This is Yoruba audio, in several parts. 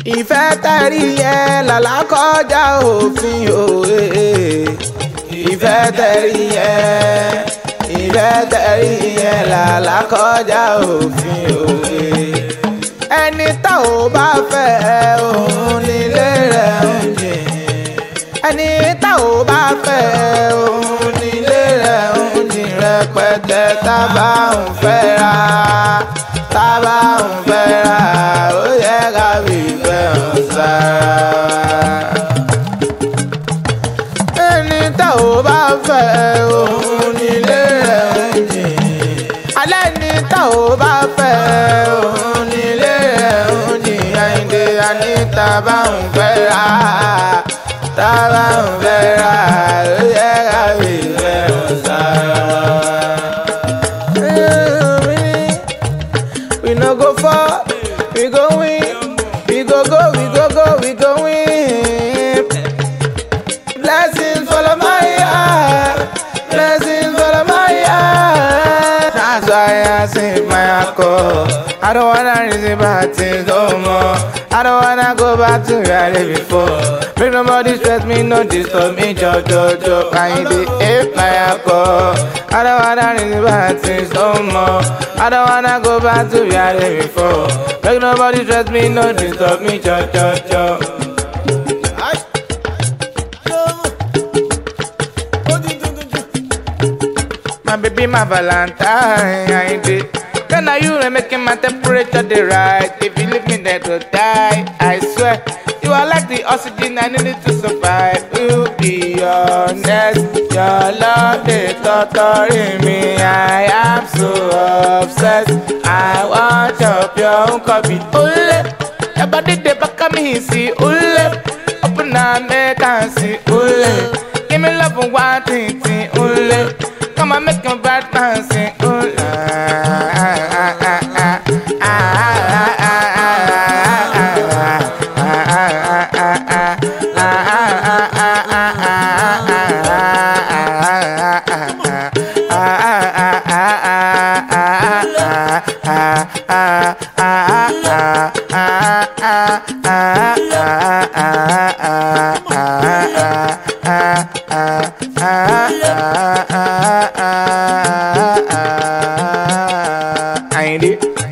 ìfẹ́ tẹ̀rí yẹn làlá kọjá òfin òwe. ìfẹ́ tẹ̀rí yẹn làlá kọjá òfin òwe. ẹni tá ò bá fẹ́ òun nílé rẹ̀ ń jìn. ẹni tá ò bá fẹ́ òun nílé rẹ̀ ń jìn rẹpẹtẹ. tá bá ń fẹ́ra ó yẹ ká fi ìfẹ́ hàn sára. ẹni tá ò bá fẹ́ òun nílé rẹ̀ ń jìn. alẹ́ ni tá ò bá fẹ́ òun nílé rẹ̀ ń jìn. Àyìndé àní tá bá ń fẹ́ra ó yẹ ká fi ìfẹ́ hàn sára. We no go fall, we go win. We go win. Blessings follow my heart. That's why I sing my alcohol. I don't wanna reason bad things no more. I don't wanna go back to where I lived before. Make nobody stress me, no disturb me, jo. Àyìndé hate my alcohol. I don't wanna reason bad things no more. I don't wanna go back to where I lived before. Make nobody stress me, no disturb me, jo. My baby, my Valentine, Àyìndé. Then are you making my temperature the right? If you leave me there to die, I swear. You are like the oxygen I needed to survive. You be honest, your love is torturing me. I am so obsessed. I want your pure copy. Ole, your body the back of me, see. Ole, open up, make and see. Ole, give me love for one thing. Ole, come on, make your bad man sing. Ole. Àyìndé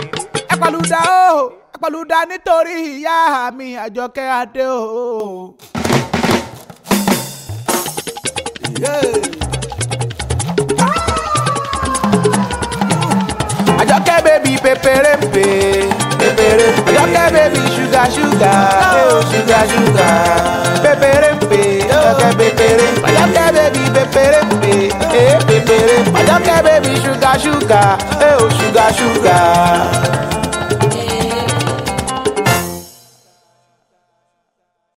ẹ̀pàlùdà nítorí ìyá mi Àjọkẹ́ Adé o. Àjọkẹ́ bèbí pépérépé. Àjọkẹ́ bèbí ṣúgà pépérépé. Àjọkẹ́ bèbí pépérépé. Àjọkẹ́ bèbí ṣúgà ṣúgà.